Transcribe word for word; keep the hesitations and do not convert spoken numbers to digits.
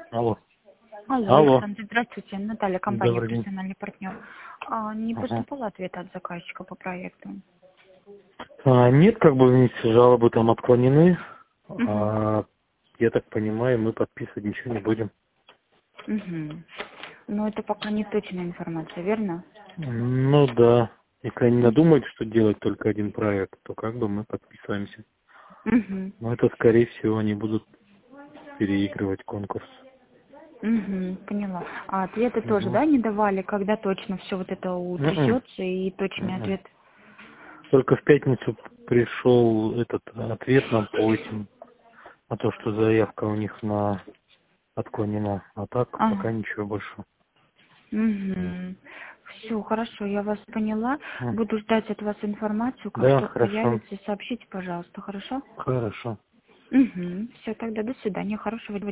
Алло. Алло, Алло. Александр, здравствуйте. Наталья, компания Добрый день. «Профессиональный партнер». А, не Ага. поступало ответа от заказчика по проекту? А, нет, как бы видите, жалобы там отклонены. Угу. А, я так понимаю, мы подписывать ничего не будем. Угу. Но это пока не точная информация, верно? Ну да. Если они Угу. надумают, что делать только один проект, то как бы мы подписываемся. Угу. Но это, скорее всего, они будут переигрывать конкурс. Угу, поняла. А ответы тоже, Угу. да, не давали, когда точно все вот это М-м. утрясется и точный М-м. ответ? Только в пятницу пришел этот ответ нам по этим, на то, что заявка у них на отклонена. А так пока Ага. ничего больше. Угу. Все, хорошо, я вас поняла. М. Буду ждать от вас информацию, как Да, только хорошо. появится, сообщите, пожалуйста, хорошо? Хорошо. Угу. Все, тогда до свидания, хорошего дня.